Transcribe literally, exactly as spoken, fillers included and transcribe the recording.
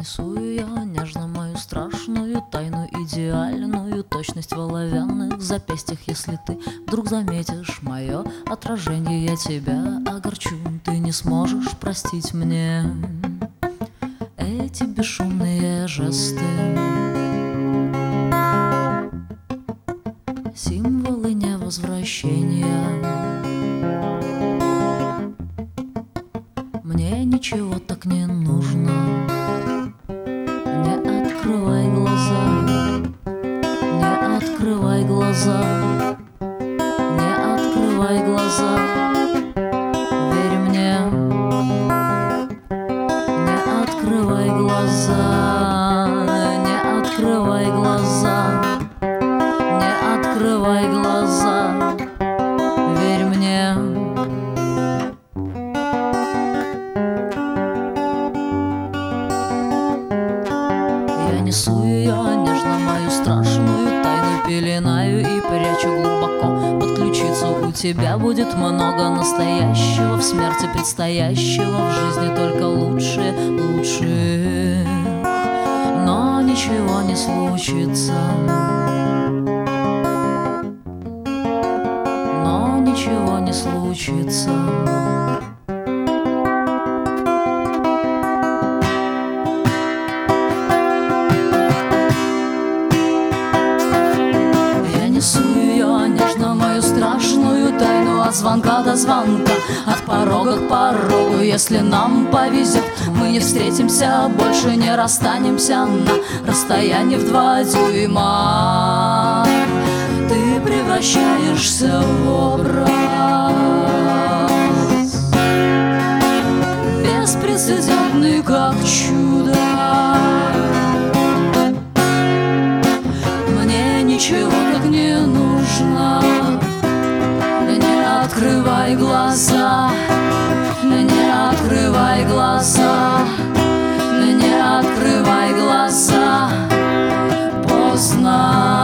Несу я нежно мою страшную тайну, идеальную точность в оловянных запястьях. Если ты вдруг заметишь мое отражение, я тебя огорчу. Ты не сможешь простить мне эти бесшумные жесты, символы невозвращения. Мне ничего так не нужно. Не открывай глаза, не открывай глаза, не открывай глаза, верь мне. Не открывай глаза, не открывай глаза, не открывай глаза, верь мне. Я несу ее нежно, мою страшную тайну, пеленаю и прячу глубоко под ключицу. У тебя будет много настоящего, в смерти предстоящего, в жизни только лучшее, лучшее. Но ничего не случится, но ничего не случится. Мою страшную тайну, от звонка до звонка, от порога к порогу. Если нам повезет, мы не встретимся, больше не расстанемся на расстоянии в два дюйма. Ты превращаешься в образ беспрецедентный, как чудо. Мне ничего так не нужно. Не открывай глаза, не открывай глаза, не открывай глаза, поздно.